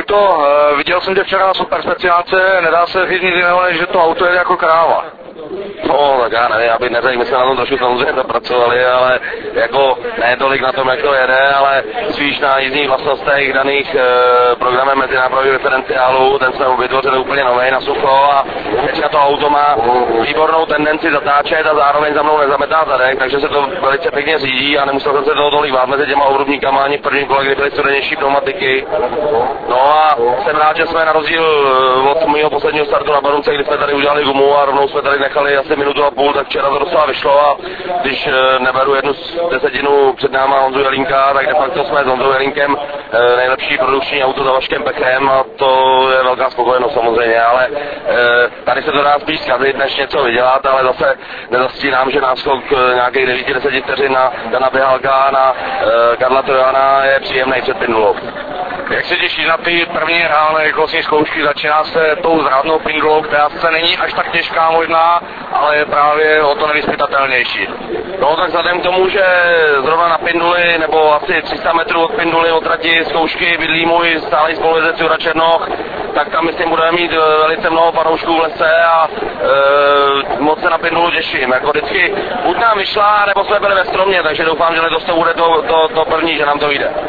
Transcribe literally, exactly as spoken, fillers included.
auto, viděl jsem tě včera na super speciálce, nedá se říct nic jiného, než že to auto jede jako kráva. No, tak já nevím, aby neřekl, my jsme na tom trošku samozřejmě zapracovali, ale jako ne tolik na tom, jak to jede, ale spíš na jízdních vlastnostech daných e, programem mezinárodního diferenciálu, ten jsme vytvořili úplně nový na sucho a teďka to auto má výbornou tendenci zatáčet a zároveň za mnou nezametá zadek, takže se to velice pěkně řídí a nemusel jsem se toho tolik vát mezi těma obrubníkama ani v prvním kole, kdy byly studenější pneumatiky. No a jsem rád, že jsme na rozdíl od mého posledního startu na Barunce, kdy jsme tady udělali gumu a rovnou jsme tady nechali asi minutu a půl, tak včera to docela vyšlo a když neberu jednu desetinu před náma Honzu Jelínka, tak de facto jsme s Honzou Jelínkem nejlepší produkční auto za Vaškem Pechem a to je velká spokojenost samozřejmě, ale tady se to dá spíš zkazit, než něco vydělat, ale zase nezastínám, že náskok nějakých devět deset vteřin na Dana Běhalka, na Karla Trojana je příjemný před Pindulou. Jak se těší na ty první reálné rychlostní zkoušky? Začíná se tou zrádnou Pindulou, která se není až tak těžká možná, ale je právě o to nevyspytatelnější. No tak vzhledem k tomu, že zrovna na Pinduli, nebo asi tři sta metrů od Pinduly, od trati zkoušky bydlí můj stálý spolujezdec Jura Černoch, tak tam myslím budeme mít velice mnoho panoušků v lese a e, moc se na Pindulu těším. Jako vždycky buď nám vyšla, nebo jsme byli ve stromě, takže doufám, že letos to bude to, to, to první, že nám to vyjde.